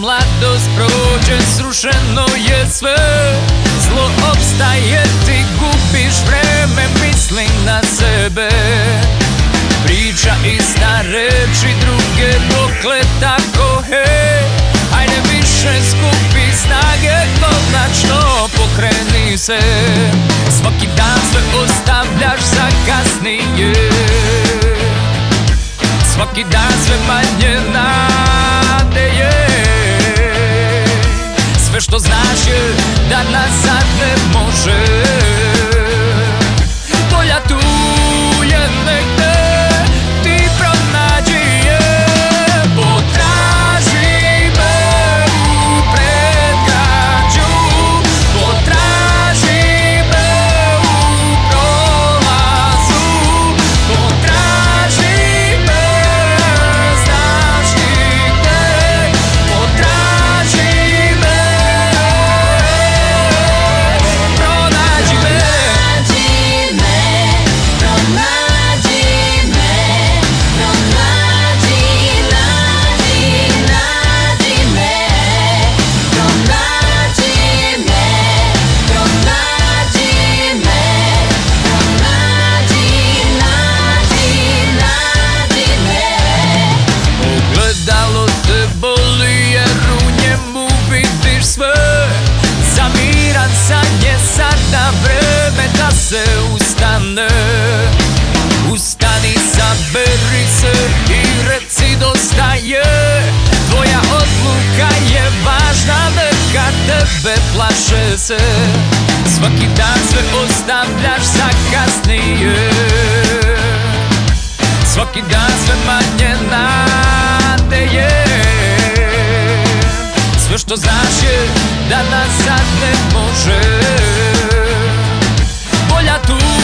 mladost prođe, srušeno je sve. Zlo opstaje, ti gubiš vreme, mislim na sebe. Priča ista, reči druge, dokle tako, hej. Ajde više skupi snage, konačno pokreni se. Svaki dan sve ostavljaš za kasnije, svaki dan sve manje nade je. Sve što znaš je da nazad ne može. Bolja tu je negde, ti pronađi je. Potraži me u predgrađu, potraži me u prolazu, potraži me, znaš ti gde, potraži me, pronađi me. Ogledalo te boli jer u njemu vidiš sve. Zamiran san je sada vreme da se ustane. Ustani, saberi se i reci dosta je. Tvoja odluka je važna, neka tebe plaše se. Svaki dan sve ostavljaš za kasnije, svaki dan sve manje nade je. Sve što znaš je da nazad ne može. Bolja tu